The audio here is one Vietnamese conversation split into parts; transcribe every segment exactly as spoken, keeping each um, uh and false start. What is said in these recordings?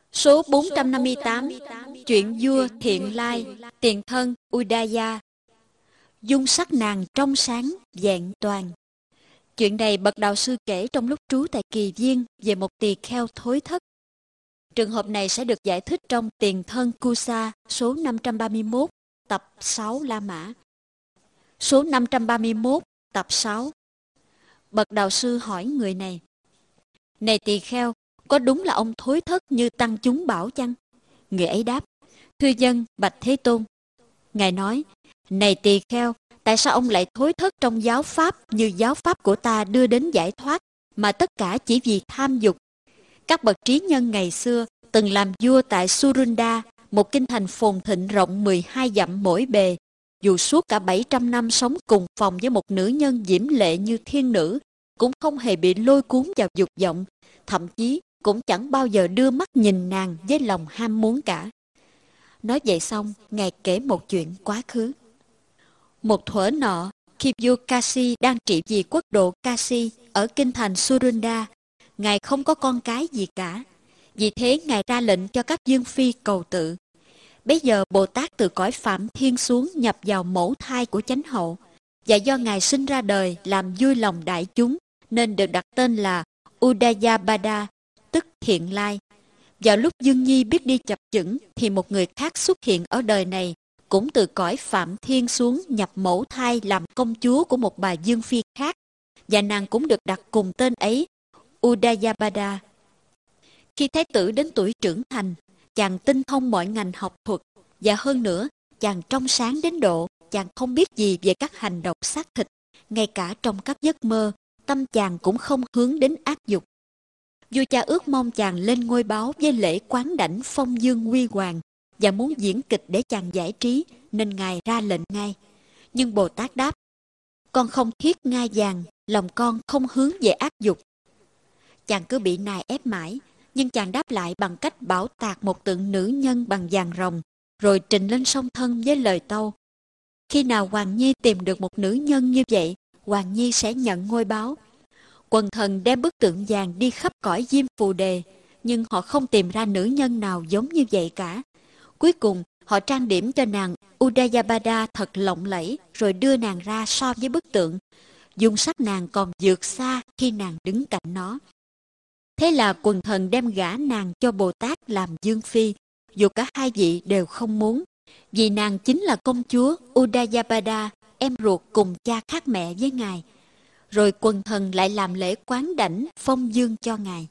Số bốn trăm năm mươi tám. Chuyện vua Thiện Lai, tiền thân Udaya. Dung sắc nàng trong sáng, vẹn toàn. Chuyện này bậc đạo sư kể trong lúc trú tại Kỳ Viên về một tỳ kheo thối thất. Trường hợp này sẽ được giải thích trong Tiền thân Kusa số năm trăm ba mươi mốt, tập sáu La Mã. Số năm trăm ba mươi mốt, tập sáu. Bậc đạo sư hỏi người này: Này tỳ kheo, có đúng là ông thối thất như tăng chúng bảo chăng? Người ấy đáp: Thưa dân, bạch Thế Tôn. Ngài nói: Này tỳ kheo, tại sao ông lại thối thất trong giáo pháp như giáo pháp của ta đưa đến giải thoát, mà tất cả chỉ vì tham dục? Các bậc trí nhân ngày xưa từng làm vua tại Surunda, một kinh thành phồn thịnh rộng mười hai dặm mỗi bề. Dù suốt cả bảy trăm năm sống cùng phòng với một nữ nhân diễm lệ như thiên nữ, cũng không hề bị lôi cuốn vào dục vọng, thậm chí cũng chẳng bao giờ đưa mắt nhìn nàng với lòng ham muốn cả. Nói vậy xong, Ngài kể một chuyện quá khứ. Một thuở nọ, khi vua Kasi đang trị vì quốc độ Kasi ở kinh thành Surunda, Ngài không có con cái gì cả. Vì thế Ngài ra lệnh cho các dương phi cầu tự. Bây giờ Bồ Tát từ cõi Phạm Thiên xuống nhập vào mẫu thai của chánh hậu, và do Ngài sinh ra đời làm vui lòng đại chúng, nên được đặt tên là Udayabada, tức Thiện Lai. Vào lúc Dương Nhi biết đi chập chững, thì một người khác xuất hiện ở đời này, cũng từ cõi Phạm Thiên xuống nhập mẫu thai làm công chúa của một bà Dương Phi khác, và nàng cũng được đặt cùng tên ấy, Udayabada. Khi thái tử đến tuổi trưởng thành, chàng tinh thông mọi ngành học thuật, và hơn nữa, chàng trong sáng đến độ chàng không biết gì về các hành động xác thịt, ngay cả trong các giấc mơ, tâm chàng cũng không hướng đến ác dục. Vua cha ước mong chàng lên ngôi báo với lễ quán đảnh phong dương huy hoàng, và muốn diễn kịch để chàng giải trí, nên Ngài ra lệnh ngay. Nhưng Bồ Tát đáp: Con không thiết ngai vàng, lòng con không hướng về ác dục. Chàng cứ bị nài ép mãi, nhưng chàng đáp lại bằng cách bảo tạc một tượng nữ nhân bằng vàng rồng, rồi trình lên song thân với lời tâu: Khi nào Hoàng Nhi tìm được một nữ nhân như vậy, Hoàng Nhi sẽ nhận ngôi báo. Quần thần đem bức tượng vàng đi khắp cõi Diêm Phù Đề, nhưng họ không tìm ra nữ nhân nào giống như vậy cả. Cuối cùng, họ trang điểm cho nàng Udayabada thật lộng lẫy, rồi đưa nàng ra so với bức tượng. Dung sắc nàng còn vượt xa khi nàng đứng cạnh nó. Thế là quần thần đem gả nàng cho Bồ Tát làm Dương Phi, dù cả hai vị đều không muốn, vì nàng chính là công chúa Udayabada, em ruột cùng cha khác mẹ với Ngài. Rồi quần thần lại làm lễ quán đảnh phong dương cho Ngài.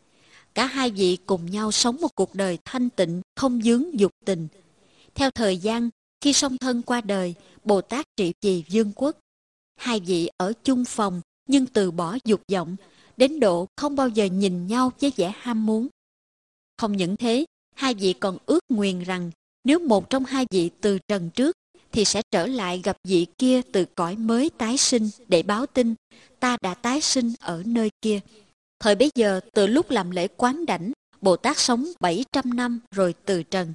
Cả hai vị cùng nhau sống một cuộc đời thanh tịnh, không vướng dục tình. Theo thời gian, khi song thân qua đời, Bồ Tát trị vì vương quốc. Hai vị ở chung phòng nhưng từ bỏ dục vọng, đến độ không bao giờ nhìn nhau với vẻ ham muốn. Không những thế, hai vị còn ước nguyền rằng nếu một trong hai vị từ trần trước, thì sẽ trở lại gặp vị kia từ cõi mới tái sinh để báo tin ta đã tái sinh ở nơi kia. Thời bấy giờ, từ lúc làm lễ quán đảnh, Bồ Tát sống bảy trăm năm rồi từ trần.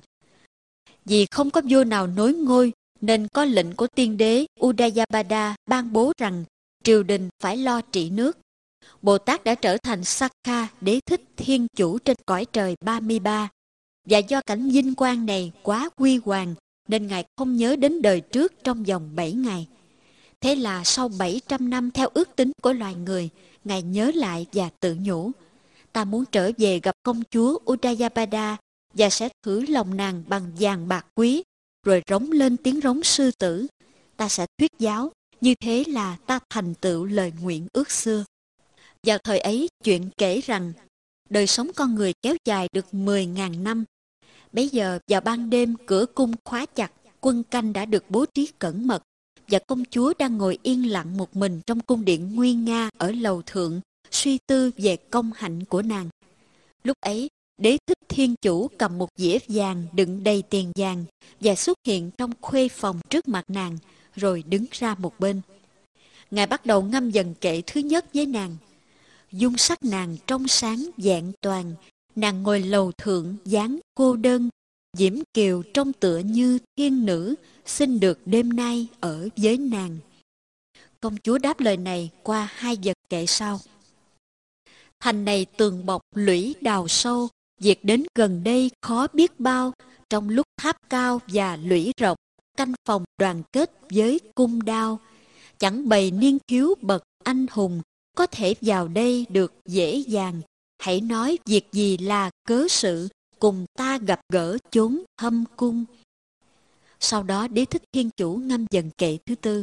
Vì không có vua nào nối ngôi, nên có lệnh của tiên đế Udayabada ban bố rằng triều đình phải lo trị nước. Bồ Tát đã trở thành Sakha, đế thích thiên chủ trên cõi trời ba mươi ba. Và do cảnh vinh quang này quá huy hoàng, nên Ngài không nhớ đến đời trước trong vòng bảy ngày. Thế là sau bảy trăm năm theo ước tính của loài người, Ngài nhớ lại và tự nhủ: Ta muốn trở về gặp công chúa Udayabada và sẽ thử lòng nàng bằng vàng bạc quý, rồi rống lên tiếng rống sư tử. Ta sẽ thuyết giáo, như thế là ta thành tựu lời nguyện ước xưa. Vào thời ấy, chuyện kể rằng đời sống con người kéo dài được mười ngàn năm. Bấy giờ vào ban đêm, cửa cung khóa chặt, quân canh đã được bố trí cẩn mật, và công chúa đang ngồi yên lặng một mình trong cung điện nguy nga ở lầu thượng, suy tư về công hạnh của nàng. Lúc ấy, đế thích thiên chủ cầm một dĩa vàng đựng đầy tiền vàng và xuất hiện trong khuê phòng trước mặt nàng, rồi đứng ra một bên. Ngài bắt đầu ngâm dần kệ thứ nhất với nàng. Dung sắc nàng trong sáng vẹn toàn, nàng ngồi lầu thượng dáng cô đơn, diễm kiều trông tựa như thiên nữ, xin được đêm nay ở với nàng. Công chúa đáp lời này qua hai vật kệ sau. Thành này tường bọc lũy đào sâu, Việc đến gần đây khó biết bao, trong lúc tháp cao và lũy rộng, canh phòng đoàn kết với cung đao. Chẳng bày niên thiếu bậc anh hùng, có thể vào đây được dễ dàng. Hãy nói việc gì là cớ sự, cùng ta gặp gỡ chốn thâm cung. Sau đó Đế Thích Thiên Chủ ngâm dần kệ thứ tư.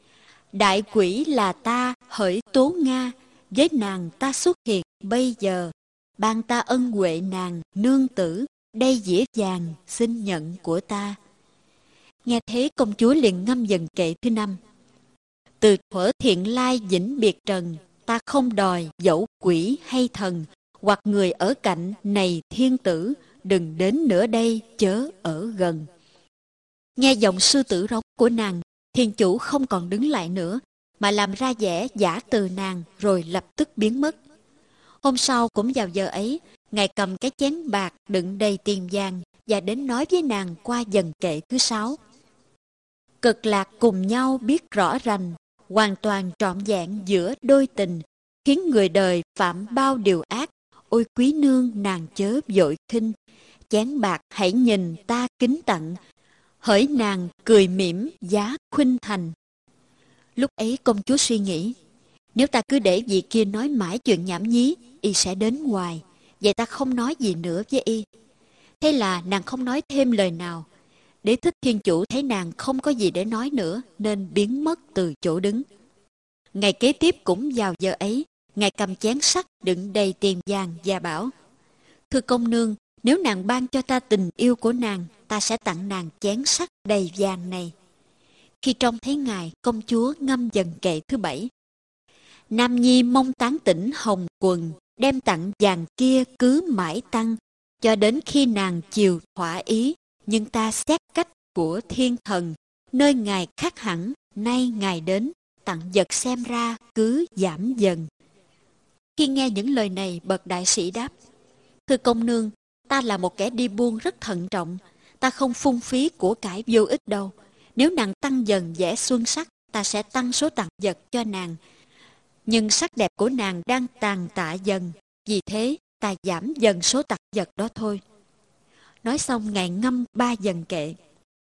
Đại quỷ là ta, hỡi Tố Nga, với nàng ta xuất hiện bây giờ. Ban ta ân huệ nàng, nương tử, đây dĩa vàng xin nhận của ta. Nghe thế công chúa liền ngâm dần kệ thứ năm. Từ thuở thiện lai vĩnh biệt trần, ta không đòi dẫu quỷ hay thần, hoặc người ở cạnh này thiên tử, đừng đến nữa đây chớ ở gần. Nghe giọng sư tử rống của nàng, thiên chủ không còn đứng lại nữa, mà làm ra vẻ giả từ nàng rồi lập tức biến mất. Hôm sau cũng vào giờ ấy, ngài cầm cái chén bạc đựng đầy tiền vàng và đến nói với nàng qua dần kệ thứ sáu. Cực lạc cùng nhau biết rõ rành, hoàn toàn trọn vẹn giữa đôi tình, khiến người đời phạm bao điều ác. Ôi quý nương nàng chớ vội khinh, chén bạc hãy nhìn ta kính tặng, hỡi nàng cười mỉm giá khuynh thành. Lúc ấy công chúa suy nghĩ, nếu ta cứ để vị kia nói mãi chuyện nhảm nhí, y sẽ đến hoài, vậy ta không nói gì nữa với y. Thế là nàng không nói thêm lời nào. Đế Thích Thiên Chủ thấy nàng không có gì để nói nữa, nên biến mất từ chỗ đứng. Ngày kế tiếp cũng vào giờ ấy, ngài cầm chén sắt đựng đầy tiền vàng và bảo: Thưa công nương, nếu nàng ban cho ta tình yêu của nàng, ta sẽ tặng nàng chén sắt đầy vàng này. Khi trông thấy ngài, công chúa ngâm dần kệ thứ bảy. Nam nhi mong tán tỉnh hồng quần, đem tặng vàng kia cứ mãi tăng, cho đến khi nàng chiều thỏa ý. Nhưng ta xét cách của thiên thần, nơi ngài khác hẳn, nay ngài đến, tặng vật xem ra cứ giảm dần. Khi nghe những lời này, bậc đại sĩ đáp: Thưa công nương, ta là một kẻ đi buôn rất thận trọng, ta không phung phí của cải vô ích đâu. Nếu nàng tăng dần vẻ xuân sắc, ta sẽ tăng số tặng vật cho nàng. Nhưng sắc đẹp của nàng đang tàn tạ dần, vì thế ta giảm dần số tặng vật đó thôi. Nói xong ngài ngâm ba dần kệ.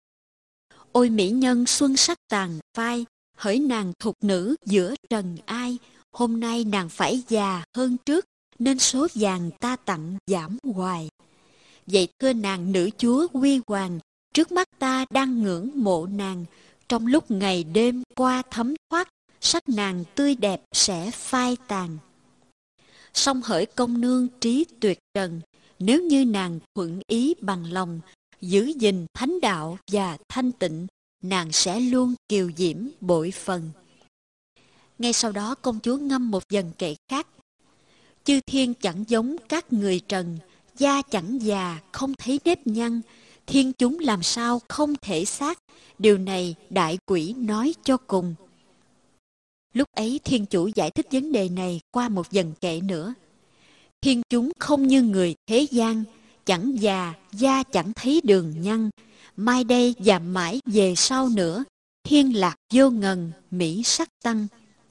Ôi mỹ nhân xuân sắc tàn phai, hỡi nàng thục nữ giữa trần ai, hôm nay nàng phải già hơn trước, nên số vàng ta tặng giảm hoài. Vậy thưa nàng nữ chúa quy hoàng, trước mắt ta đang ngưỡng mộ nàng, trong lúc ngày đêm qua thấm thoát, sắc nàng tươi đẹp sẽ phai tàn. Song hỡi công nương trí tuyệt trần, nếu như nàng thuận ý bằng lòng, giữ gìn thánh đạo và thanh tịnh, nàng sẽ luôn kiều diễm bội phần. Ngay sau đó công chúa ngâm một dần kệ khác. Chư thiên chẳng giống các người trần, da chẳng già không thấy nếp nhăn, thiên chúng làm sao không thể xác, điều này đại quỷ nói cho cùng. Lúc ấy thiên chủ giải thích vấn đề này qua một dần kệ nữa. Thiên chúng không như người thế gian, chẳng già, da chẳng thấy đường nhăn, mai đây và mãi về sau nữa, thiên lạc vô ngần, mỹ sắc tăng.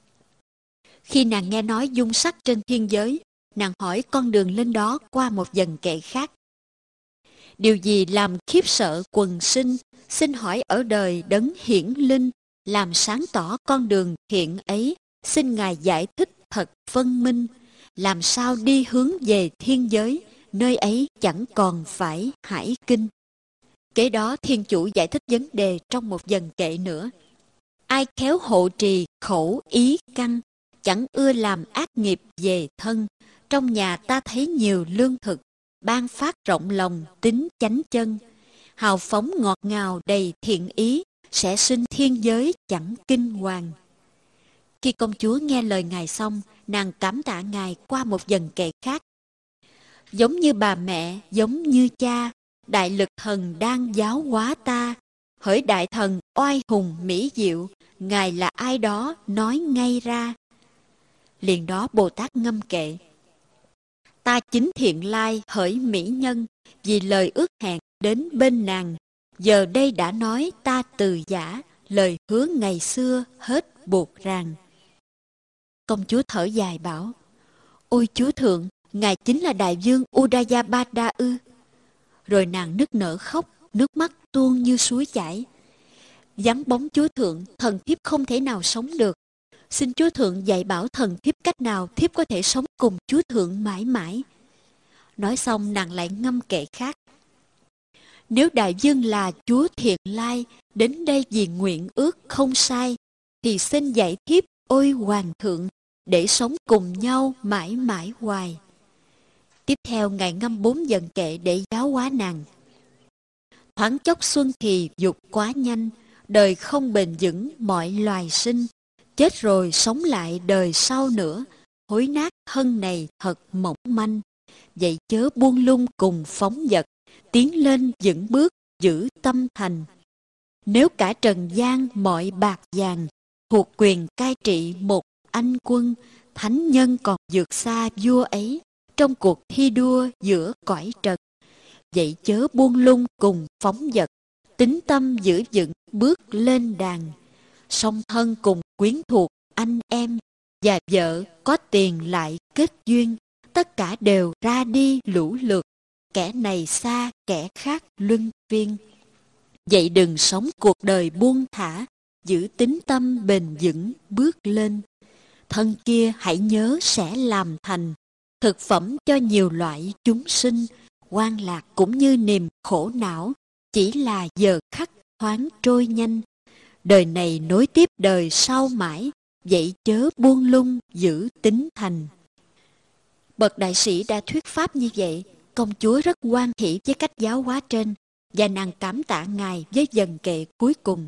Khi nàng nghe nói dung sắc trên thiên giới, nàng hỏi con đường lên đó qua một dần kệ khác. Điều gì làm khiếp sợ quần sinh, xin hỏi ở đời đấng hiển linh, làm sáng tỏ con đường thiện ấy, xin ngài giải thích thật phân minh, làm sao đi hướng về thiên giới, nơi ấy chẳng còn phải hải kinh. Kế đó thiên chủ giải thích vấn đề trong một dần kệ nữa. Ai khéo hộ trì khẩu ý căn, chẳng ưa làm ác nghiệp về thân, trong nhà ta thấy nhiều lương thực, ban phát rộng lòng tính chánh chân, hào phóng ngọt ngào đầy thiện ý, sẽ sinh thiên giới chẳng kinh hoàng. Khi công chúa nghe lời ngài xong, nàng cảm tạ ngài qua một dần kệ khác. Giống như bà mẹ, giống như cha, đại lực thần đang giáo hóa ta, hỡi đại thần oai hùng mỹ diệu, ngài là ai đó nói ngay ra. Liền đó Bồ Tát ngâm kệ. Ta chính thiện lai hỡi mỹ nhân, vì lời ước hẹn đến bên nàng, giờ đây đã nói ta từ giả, lời hứa ngày xưa hết buộc ràng. Công chúa thở dài bảo: Ôi chúa thượng, ngài chính là đại vương Udayabada ư? Rồi nàng nức nở khóc, nước mắt tuôn như suối chảy. Vắng bóng chúa thượng, thần thiếp không thể nào sống được. Xin chúa thượng dạy bảo thần thiếp cách nào thiếp có thể sống cùng chúa thượng mãi mãi. Nói xong nàng lại ngâm kệ khác. Nếu đại vương là chúa Thiện Lai đến đây vì nguyện ước không sai, thì xin dạy thiếp ôi hoàng thượng để sống cùng nhau mãi mãi hoài. Tiếp theo ngài ngâm bốn dần kệ để giáo hóa nàng. Thoáng chốc xuân thì dục quá nhanh, đời không bền vững mọi loài sinh. Chết rồi sống lại đời sau nữa, hối nát thân này thật mỏng manh. Vậy chớ buông lung cùng phóng dật, tiến lên vững bước giữ tâm thành. Nếu cả trần gian mọi bạc vàng, thuộc quyền cai trị một anh quân, thánh nhân còn vượt xa vua ấy trong cuộc thi đua giữa cõi trần. Vậy chớ buông lung cùng phóng dật, tín tâm giữ vững bước lên đàn. Song thân cùng quyến thuộc anh em, và vợ có tiền lại kết duyên, tất cả đều ra đi lũ lượt, kẻ này xa kẻ khác luân phiên. Vậy đừng sống cuộc đời buông thả, giữ tín tâm bền vững bước lên. Thân kia hãy nhớ sẽ làm thành thực phẩm cho nhiều loại chúng sinh. Quan lạc cũng như niềm khổ não, chỉ là giờ khắc thoáng trôi nhanh. Đời này nối tiếp đời sau mãi, vậy chớ buông lung giữ tín thành. Bậc đại sĩ đã thuyết pháp như vậy, công chúa rất hoan hỷ với cách giáo hóa trên, và nàng cảm tạ ngài với dần kệ cuối cùng.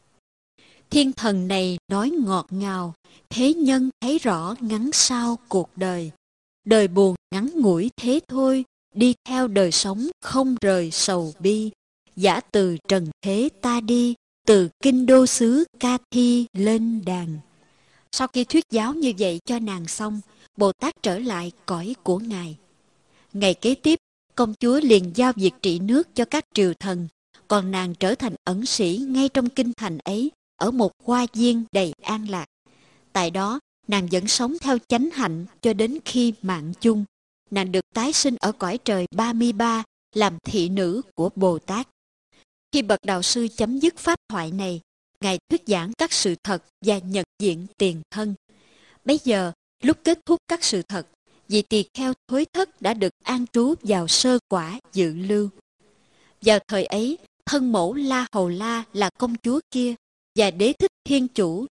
Thiên thần này nói ngọt ngào, thế nhân thấy rõ ngắn sao cuộc đời. Đời buồn ngắn ngủi thế thôi, đi theo đời sống không rời sầu bi. Giả từ trần thế ta đi, từ kinh đô xứ Ca Thi lên đàn. Sau khi thuyết giáo như vậy cho nàng xong, Bồ Tát trở lại cõi của ngài. Ngày kế tiếp, công chúa liền giao việc trị nước cho các triều thần, còn nàng trở thành ẩn sĩ ngay trong kinh thành ấy, ở một hoa viên đầy an lạc. Tại đó, nàng vẫn sống theo chánh hạnh cho đến khi mạng chung. Nàng được tái sinh ở cõi trời ba mươi ba, làm thị nữ của Bồ Tát. Khi bậc đạo sư chấm dứt pháp thoại này, ngài thuyết giảng các sự thật và nhận diện tiền thân. Bây giờ, lúc kết thúc các sự thật, vị tỳ kheo thối thất đã được an trú vào sơ quả dự lưu. Vào thời ấy, thân mẫu La Hầu La là công chúa kia, và đế thích thiên chủ